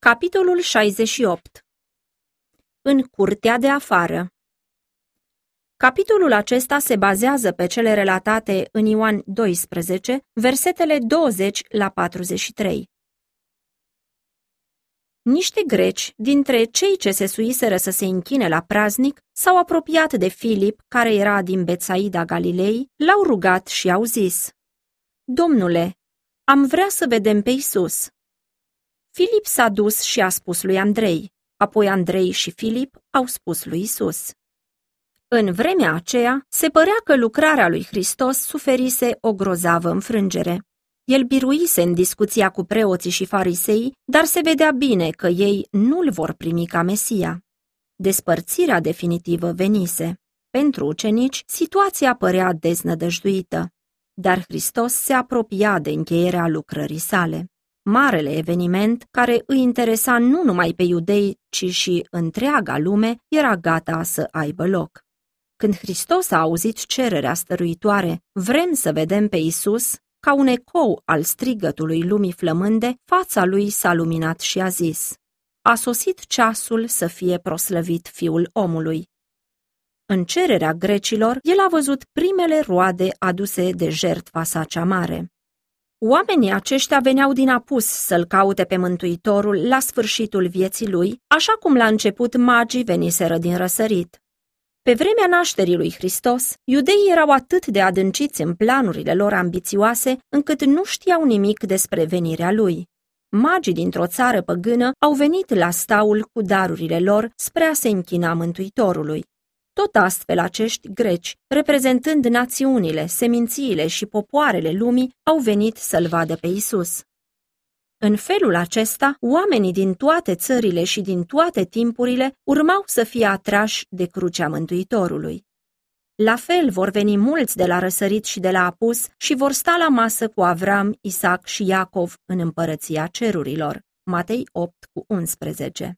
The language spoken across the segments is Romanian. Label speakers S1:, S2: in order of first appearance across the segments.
S1: Capitolul 68. În curtea de afară. Capitolul acesta se bazează pe cele relatate în Ioan 12, versetele 20 la 43. Niște greci, dintre cei ce se suiseră să se închine la praznic, s-au apropiat de Filip, care era din Betsaida Galilei, l-au rugat și au zis: Domnule, am vrea să vedem pe Iisus. Filip s-a dus și a spus lui Andrei, apoi Andrei și Filip au spus lui Iisus. În vremea aceea, se părea că lucrarea lui Hristos suferise o grozavă înfrângere. El biruise în discuția cu preoții și farisei, dar se vedea bine că ei nu-l vor primi ca Mesia. Despărțirea definitivă venise. Pentru ucenici, situația părea deznădăjduită, dar Hristos se apropia de încheierea lucrării sale. Marele eveniment, care îi interesa nu numai pe iudei, ci și întreaga lume, era gata să aibă loc. Când Hristos a auzit cererea stăruitoare, vrem să vedem pe Iisus, ca un ecou al strigătului lumii flămânde, fața lui s-a luminat și a zis: A sosit ceasul să fie proslăvit Fiul omului. În cererea grecilor, el a văzut primele roade aduse de jertfa sa cea mare. Oamenii aceștia veneau din apus să-l caute pe Mântuitorul la sfârșitul vieții lui, așa cum la început magii veniseră din răsărit. Pe vremea nașterii lui Hristos, iudeii erau atât de adânciți în planurile lor ambițioase, încât nu știau nimic despre venirea lui. Magii dintr-o țară păgână au venit la staul cu darurile lor spre a se închina Mântuitorului. Tot astfel acești greci, reprezentând națiunile, semințiile și popoarele lumii, au venit să-l vadă pe Iisus. În felul acesta, oamenii din toate țările și din toate timpurile urmau să fie atrași de crucea Mântuitorului. La fel vor veni mulți de la răsărit și de la apus și vor sta la masă cu Avram, Isaac și Iacov în împărăția cerurilor. Matei 8:11.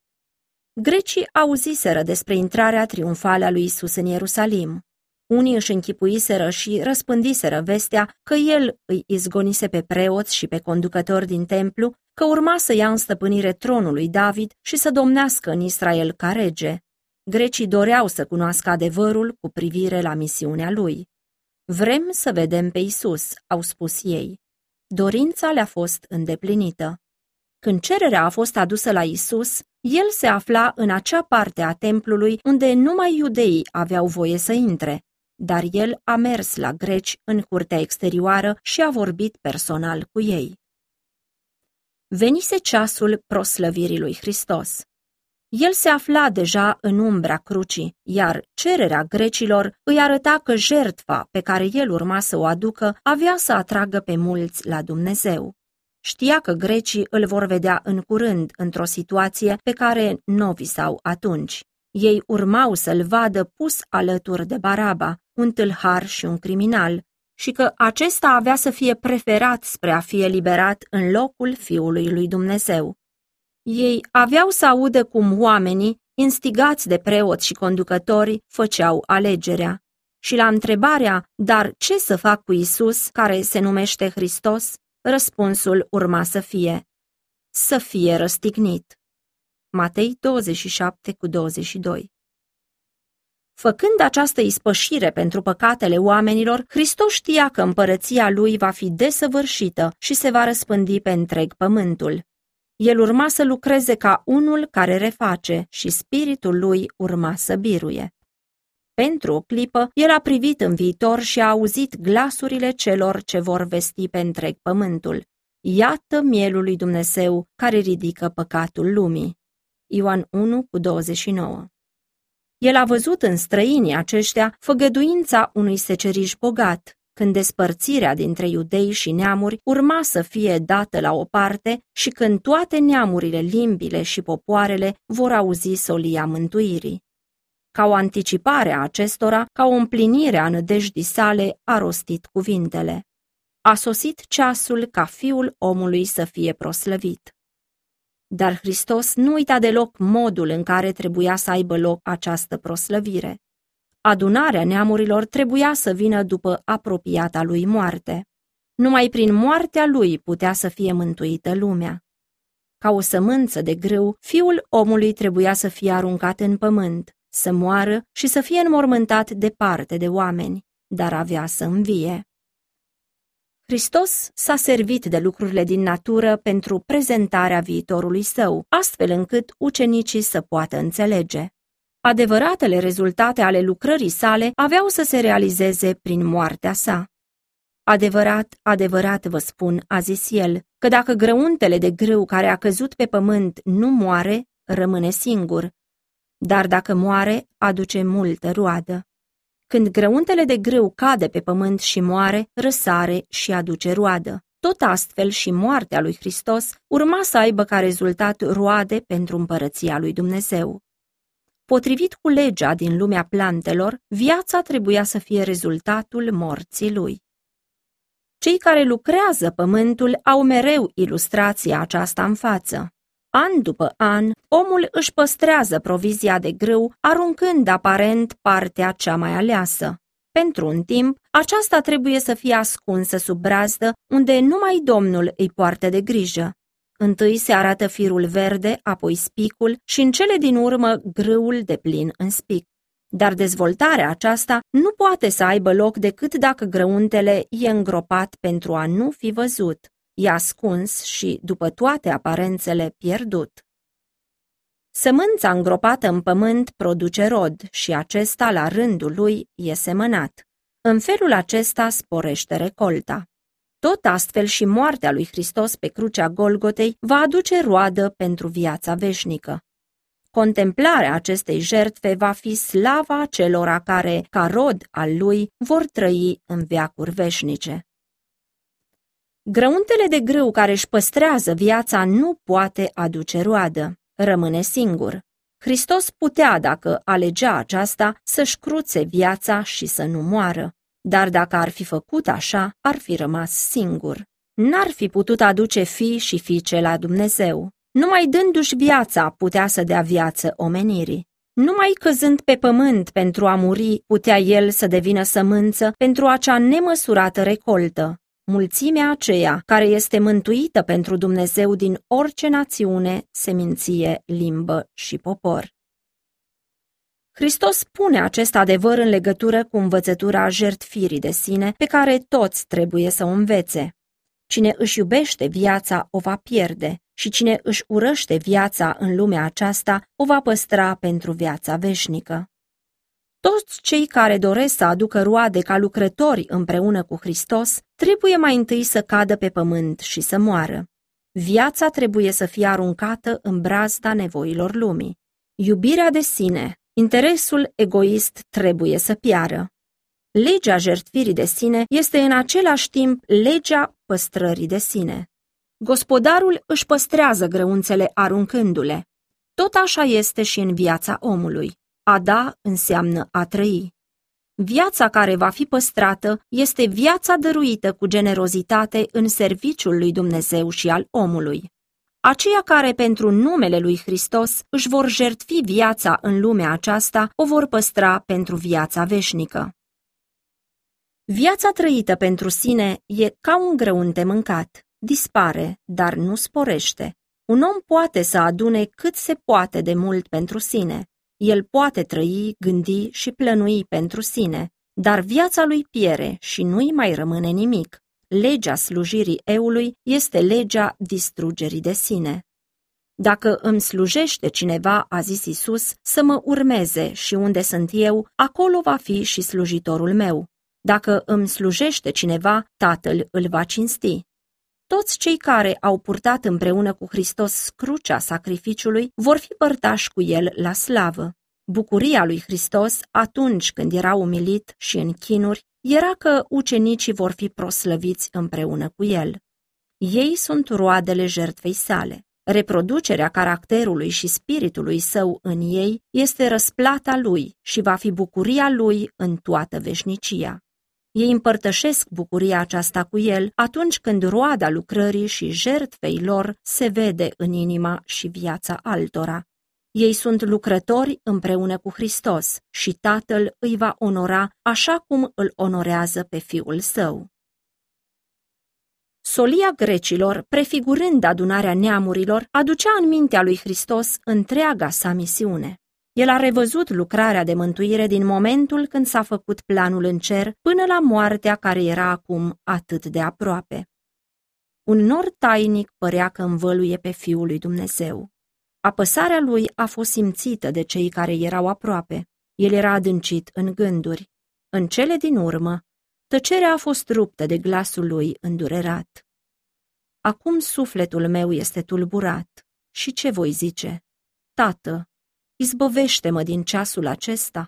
S1: Grecii auziseră despre intrarea triumfală a lui Iisus în Ierusalim. Unii își închipuiseră și răspândiseră vestea că el îi izgonise pe preoți și pe conducători din templu, că urma să ia în stăpânire tronul lui David și să domnească în Israel ca rege. Grecii doreau să cunoască adevărul cu privire la misiunea lui. Vrem să vedem pe Iisus, au spus ei. Dorința le-a fost îndeplinită. Când cererea a fost adusă la Iisus, el se afla în acea parte a templului unde numai iudeii aveau voie să intre, dar el a mers la greci în curtea exterioară și a vorbit personal cu ei. Venise ceasul proslăvirii lui Hristos. El se afla deja în umbra crucii, iar cererea grecilor îi arăta că jertfa pe care el urma să o aducă avea să atragă pe mulți la Dumnezeu. Știa că grecii îl vor vedea în curând într-o situație pe care nu o visau atunci. Ei urmau să-l vadă pus alături de Baraba, un tâlhar și un criminal, și că acesta avea să fie preferat spre a fi eliberat în locul Fiului lui Dumnezeu. Ei aveau să audă cum oamenii, instigați de preoți și conducători, făceau alegerea. Și la întrebarea, dar ce să fac cu Iisus, care se numește Hristos, răspunsul urma să fie răstignit. Matei 27:22. Făcând această ispășire pentru păcatele oamenilor, Hristos știa că împărăția lui va fi desăvârșită și se va răspândi pe întreg pământul. El urma să lucreze ca unul care reface și spiritul lui urma să biruie. Pentru o clipă, el a privit în viitor și a auzit glasurile celor ce vor vesti pe întreg pământul. Iată mielul lui Dumnezeu care ridică păcatul lumii. Ioan 1:29. El a văzut în străinii aceștia făgăduința unui seceriș bogat, când despărțirea dintre iudei și neamuri urma să fie dată la o parte și când toate neamurile, limbile și popoarele vor auzi solia mântuirii. Ca o anticipare a acestora, ca o împlinire a nădejdii sale, a rostit cuvintele: A sosit ceasul ca Fiul omului să fie proslăvit. Dar Hristos nu uita deloc modul în care trebuia să aibă loc această proslăvire. Adunarea neamurilor trebuia să vină după apropiata lui moarte. Numai prin moartea lui putea să fie mântuită lumea. Ca o sămânță de grâu, Fiul omului trebuia să fie aruncat în pământ, să moară și să fie înmormântat departe de oameni, dar avea să învie. Hristos s-a servit de lucrurile din natură pentru prezentarea viitorului său, astfel încât ucenicii să poată înțelege. Adevăratele rezultate ale lucrării sale aveau să se realizeze prin moartea sa. Adevărat, adevărat vă spun, a zis el, că dacă grăuntele de grâu care a căzut pe pământ nu moare, rămâne singur, dar dacă moare, aduce multă roadă. Când grăuntele de grâu cade pe pământ și moare, răsare și aduce roadă. Tot astfel și moartea lui Hristos urma să aibă ca rezultat roade pentru împărăția lui Dumnezeu. Potrivit cu legea din lumea plantelor, viața trebuia să fie rezultatul morții lui. Cei care lucrează pământul au mereu ilustrația aceasta în față. An după an, omul își păstrează provizia de grâu, aruncând aparent partea cea mai aleasă. Pentru un timp, aceasta trebuie să fie ascunsă sub brazdă, unde numai Domnul îi poartă de grijă. Întâi se arată firul verde, apoi spicul și în cele din urmă grâul deplin în spic. Dar dezvoltarea aceasta nu poate să aibă loc decât dacă grăuntele e îngropat pentru a nu fi văzut, e ascuns și, după toate aparențele, pierdut. Sămânța îngropată în pământ produce rod și acesta, la rândul lui, e semănat. În felul acesta sporește recolta. Tot astfel și moartea lui Hristos pe crucea Golgotei va aduce roadă pentru viața veșnică. Contemplarea acestei jertfe va fi slava acelora care, ca rod al lui, vor trăi în veacuri veșnice. Grăuntele de grâu care își păstrează viața nu poate aduce roadă, rămâne singur. Hristos putea, dacă alegea aceasta, să-și cruțe viața și să nu moară, dar dacă ar fi făcut așa, ar fi rămas singur. N-ar fi putut aduce fii și fiice la Dumnezeu. Numai dându-și viața putea să dea viață omenirii. Numai căzând pe pământ pentru a muri, putea el să devină sămânță pentru acea nemăsurată recoltă, mulțimea aceea care este mântuită pentru Dumnezeu din orice națiune, seminție, limbă și popor. Hristos spune acest adevăr în legătură cu învățătura jertfirii de sine pe care toți trebuie să o învețe. Cine își iubește viața o va pierde și cine își urăște viața în lumea aceasta o va păstra pentru viața veșnică. Toți cei care doresc să aducă roade ca lucrători împreună cu Hristos trebuie mai întâi să cadă pe pământ și să moară. Viața trebuie să fie aruncată în brazda nevoilor lumii. Iubirea de sine, interesul egoist trebuie să piară. Legea jertfirii de sine este în același timp legea păstrării de sine. Gospodarul își păstrează grăunțele aruncându-le. Tot așa este și în viața omului. A da înseamnă a trăi. Viața care va fi păstrată este viața dăruită cu generozitate în serviciul lui Dumnezeu și al omului. Aceia care pentru numele lui Hristos își vor jertfi viața în lumea aceasta o vor păstra pentru viața veșnică. Viața trăită pentru sine e ca un grăunte mâncat. Dispare, dar nu sporește. Un om poate să adune cât se poate de mult pentru sine. El poate trăi, gândi și plănui pentru sine, dar viața lui piere și nu-i mai rămâne nimic. Legea slujirii eului este legea distrugerii de sine. Dacă îmi slujește cineva, a zis Iisus, să mă urmeze și unde sunt eu, acolo va fi și slujitorul meu. Dacă îmi slujește cineva, Tatăl îl va cinsti. Toți cei care au purtat împreună cu Hristos crucea sacrificiului vor fi părtași cu el la slavă. Bucuria lui Hristos, atunci când era umilit și în chinuri, era că ucenicii vor fi proslăviți împreună cu el. Ei sunt roadele jertfei sale. Reproducerea caracterului și spiritului său în ei este răsplata lui și va fi bucuria lui în toată veșnicia. Ei împărtășesc bucuria aceasta cu el atunci când roada lucrării și jertfei lor se vede în inima și viața altora. Ei sunt lucrători împreună cu Hristos și Tatăl îi va onora așa cum îl onorează pe Fiul Său. Solia grecilor, prefigurând adunarea neamurilor, aducea în mintea lui Hristos întreaga sa misiune. El a revăzut lucrarea de mântuire din momentul când s-a făcut planul în cer până la moartea care era acum atât de aproape. Un nor tainic părea că învăluie pe Fiul lui Dumnezeu. Apăsarea lui a fost simțită de cei care erau aproape. El era adâncit în gânduri. În cele din urmă, tăcerea a fost ruptă de glasul lui îndurerat. Acum sufletul meu este tulburat. Și ce voi zice? Tată, izbăvește-mă din ceasul acesta.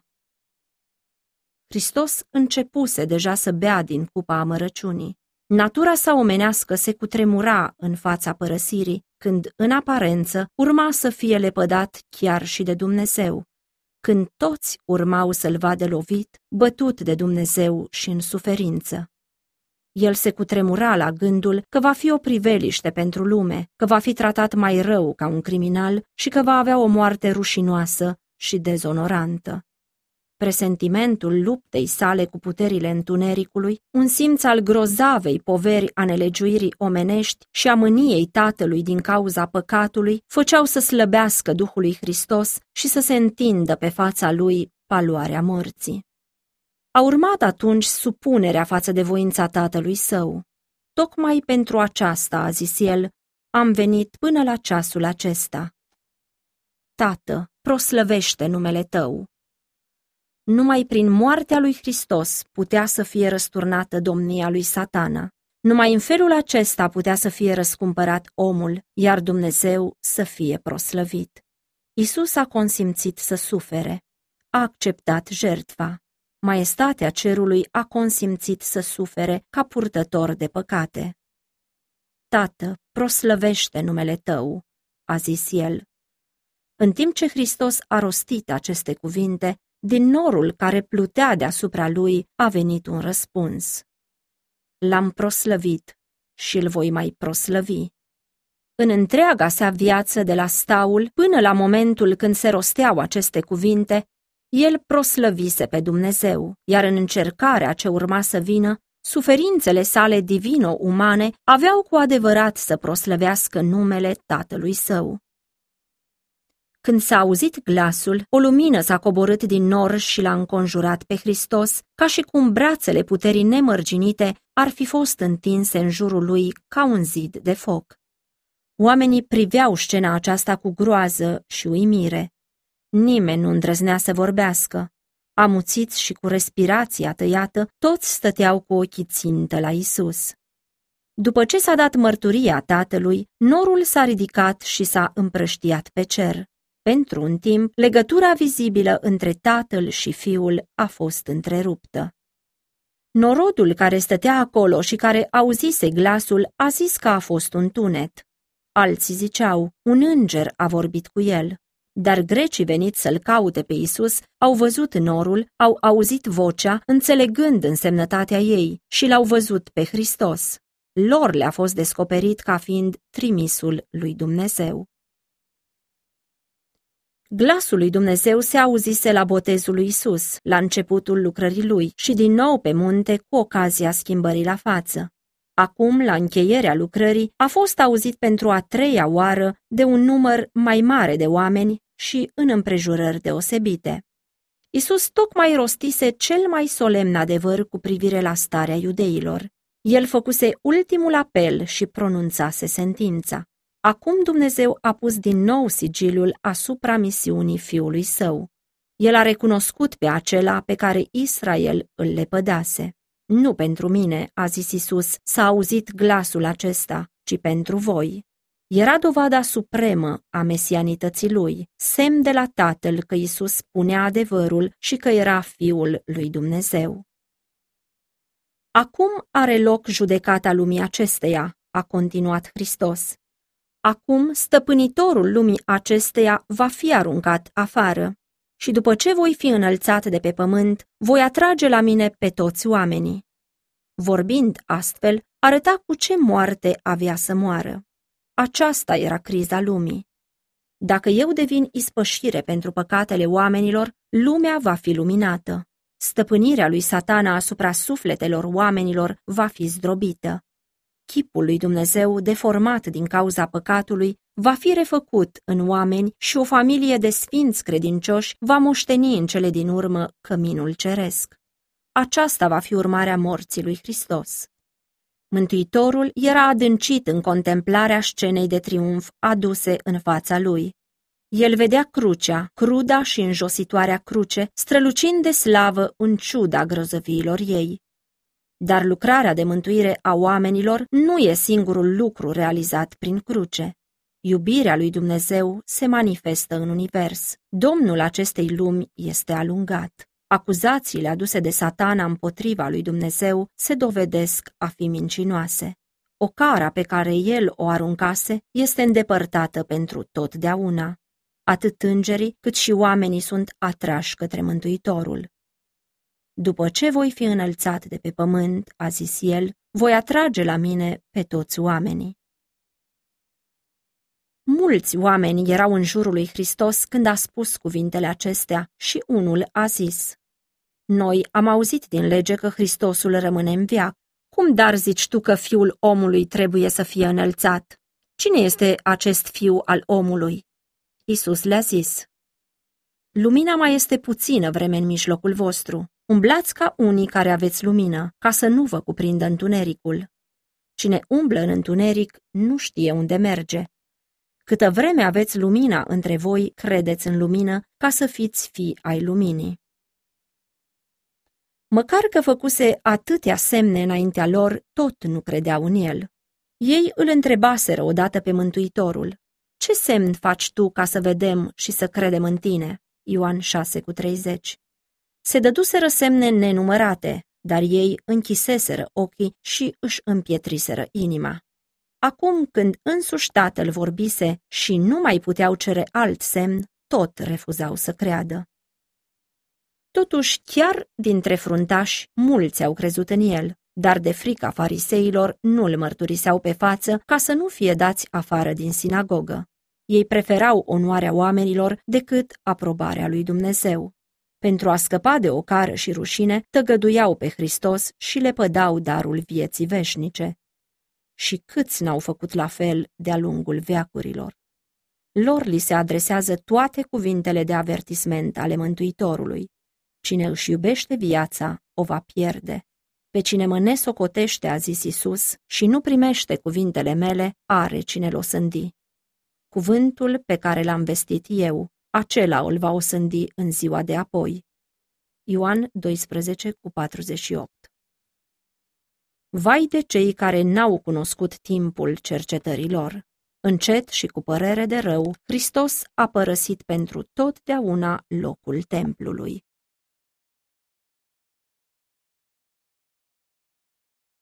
S1: Hristos începuse deja să bea din cupa amărăciunii. Natura sa omenească se cutremura în fața părăsirii, când, în aparență, urma să fie lepădat chiar și de Dumnezeu, când toți urmau să-l vadă lovit, bătut de Dumnezeu și în suferință. El se cutremura la gândul că va fi o priveliște pentru lume, că va fi tratat mai rău ca un criminal și că va avea o moarte rușinoasă și dezonorantă. Presentimentul luptei sale cu puterile întunericului, un simț al grozavei poveri a nelegiuirii omenești și a mâniei tatălui din cauza păcatului, făceau să slăbească Duhul lui Hristos și să se întindă pe fața lui paloarea morții. A urmat atunci supunerea față de voința tatălui său. Tocmai pentru aceasta, a zis el, am venit până la ceasul acesta. Tată, proslăvește numele tău. Numai prin moartea lui Hristos putea să fie răsturnată domnia lui Satana. Numai în felul acesta putea să fie răscumpărat omul, iar Dumnezeu să fie proslăvit. Iisus a consimțit să sufere. A acceptat jertfa. Maestatea cerului a consimțit să sufere ca purtător de păcate. Tată, proslăvește numele tău, a zis el. În timp ce Hristos a rostit aceste cuvinte, din norul care plutea deasupra lui a venit un răspuns. L-am proslăvit și îl voi mai proslăvi. În întreaga sa viață, de la staul până la momentul când se rosteau aceste cuvinte, el proslăvise pe Dumnezeu, iar în încercarea ce urma să vină, suferințele sale divino-umane aveau cu adevărat să proslăvească numele Tatălui Său. Când s-a auzit glasul, o lumină s-a coborât din nor și l-a înconjurat pe Hristos, ca și cum brațele puterii nemărginite ar fi fost întinse în jurul lui ca un zid de foc. Oamenii priveau scena aceasta cu groază și uimire. Nimeni nu îndrăznea să vorbească. Amuțiți și cu respirația tăiată, toți stăteau cu ochii țintă la Isus. După ce s-a dat mărturia Tatălui, norul s-a ridicat și s-a împrăștiat pe cer. Pentru un timp, legătura vizibilă între Tatăl și Fiul a fost întreruptă. Norodul care stătea acolo și care auzise glasul a zis că a fost un tunet. Alții ziceau, un înger a vorbit cu el. Dar grecii veniți să-l caute pe Isus au văzut norul, au auzit vocea, înțelegând însemnătatea ei și l-au văzut pe Hristos. Lor le-a fost descoperit ca fiind trimisul lui Dumnezeu. Glasul lui Dumnezeu se auzise la botezul lui Isus, la începutul lucrării lui și din nou pe munte cu ocazia schimbării la față. Acum, la încheierea lucrării, a fost auzit pentru a treia oară de un număr mai mare de oameni și în împrejurări deosebite. Isus tocmai rostise cel mai solemn adevăr cu privire la starea iudeilor. El făcuse ultimul apel și pronunțase sentința. Acum Dumnezeu a pus din nou sigiliul asupra misiunii Fiului Său. El a recunoscut pe acela pe care Israel îl lepădase. Nu pentru mine, a zis Isus, s-a auzit glasul acesta, ci pentru voi. Era dovada supremă a mesianității lui, semn de la Tatăl că Isus spunea adevărul și că era Fiul lui Dumnezeu. Acum are loc judecata lumii acesteia, a continuat Hristos. Acum stăpânitorul lumii acesteia va fi aruncat afară și după ce voi fi înălțat de pe pământ, voi atrage la mine pe toți oamenii. Vorbind astfel, arăta cu ce moarte avea să moară. Aceasta era criza lumii. Dacă eu devin ispășire pentru păcatele oamenilor, lumea va fi luminată. Stăpânirea lui Satana asupra sufletelor oamenilor va fi zdrobită. Chipul lui Dumnezeu, deformat din cauza păcatului, va fi refăcut în oameni și o familie de sfinți credincioși va moșteni în cele din urmă căminul ceresc. Aceasta va fi urmarea morții lui Hristos. Mântuitorul era adâncit în contemplarea scenei de triumf aduse în fața lui. El vedea crucea, cruda și înjositoarea cruce, strălucind de slavă în ciuda grozăviilor ei. Dar lucrarea de mântuire a oamenilor nu e singurul lucru realizat prin cruce. Iubirea lui Dumnezeu se manifestă în univers. Domnul acestei lumi este alungat. Acuzațiile aduse de Satana împotriva lui Dumnezeu se dovedesc a fi mincinoase. Ocara pe care el o aruncase este îndepărtată pentru totdeauna. Atât îngerii cât și oamenii sunt atrași către Mântuitorul. După ce voi fi înălțat de pe pământ, a zis el, voi atrage la mine pe toți oamenii. Mulți oameni erau în jurul lui Hristos când a spus cuvintele acestea și unul a zis: Noi am auzit din lege că Hristosul rămâne în veac. Cum dar zici tu că fiul omului trebuie să fie înălțat? Cine este acest fiu al omului? Iisus le-a zis: Lumina mai este puțină vreme în mijlocul vostru. Umblați ca unii care aveți lumină, ca să nu vă cuprindă întunericul. Cine umblă în întuneric nu știe unde merge. Câtă vreme aveți lumina între voi, credeți în lumină, ca să fiți fii ai luminii. Măcar că făcuse atâtea semne înaintea lor, tot nu credeau în el. Ei îl întrebaseră odată pe Mântuitorul: Ce semn faci tu ca să vedem și să credem în tine? Ioan 6,30. Se dăduseră semne nenumărate, dar ei închiseseră ochii și își împietriseră inima. Acum, când însuși Tatăl vorbise și nu mai puteau cere alt semn, tot refuzau să creadă. Totuși, chiar dintre fruntași, mulți au crezut în el, dar de frica fariseilor nu-l mărturiseau pe față ca să nu fie dați afară din sinagogă. Ei preferau onoarea oamenilor decât aprobarea lui Dumnezeu. Pentru a scăpa de ocară și rușine, tăgăduiau pe Hristos și le pădau darul vieții veșnice. Și câți n-au făcut la fel de-a lungul veacurilor? Lor li se adresează toate cuvintele de avertisment ale Mântuitorului. Cine își iubește viața, o va pierde. Pe cine mă nesocotește, a zis Iisus, și nu primește cuvintele mele, are cine l-o sândi. Cuvântul pe care l-am vestit eu, acela îl va osândi în ziua de apoi. Ioan 12,48. Vai de cei care n-au cunoscut timpul cercetărilor. Încet și cu părere de rău, Hristos a părăsit pentru totdeauna locul templului.